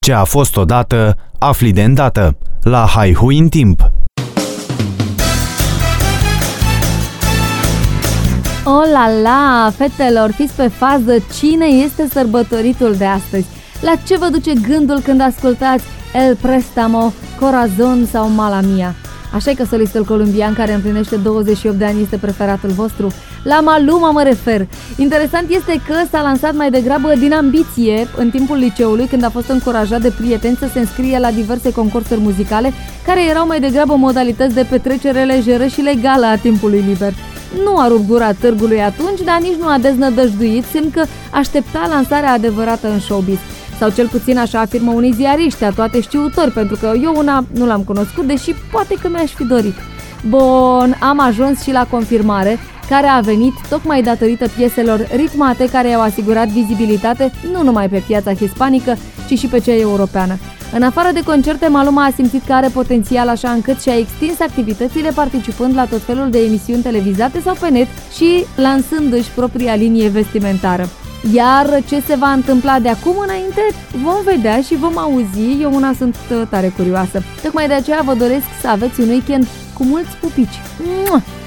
Ce a fost odată, afli de îndată. La Haihui în timp. Oh la la, fetelor, fiți pe fază, cine este sărbătoritul de astăzi? La ce vă duce gândul când ascultați El Préstamo, Corazon sau Mala Mia? Așa că solistul colombian care împlinește 28 de ani este preferatul vostru. La Maluma mă refer. Interesant este că s-a lansat mai degrabă din ambiție în timpul liceului, când a fost încurajat de prieteni să se înscrie la diverse concursuri muzicale, care erau mai degrabă modalități de petrecere lejeră și legală a timpului liber. Nu a rupt gura târgului atunci, dar nici nu a deznădăjduit, semn că aștepta lansarea adevărată în showbiz. Sau cel puțin așa afirmă unii ziariști, toate știutori, pentru că eu una nu l-am cunoscut, deși poate că mi-aș fi dorit. Bun, am ajuns și la confirmare, care a venit tocmai datorită pieselor ritmate care i-au asigurat vizibilitate nu numai pe piața hispanică, ci și pe cea europeană. În afară de concerte, Maluma a simțit că are potențial, așa încât și-a extins activitățile participând la tot felul de emisiuni televizate sau pe net și lansându-și propria linie vestimentară. Iar ce se va întâmpla de acum înainte, vom vedea și vom auzi, eu una sunt tare curioasă. Tocmai de aceea vă doresc să aveți un weekend cu mulți pupici. Mua!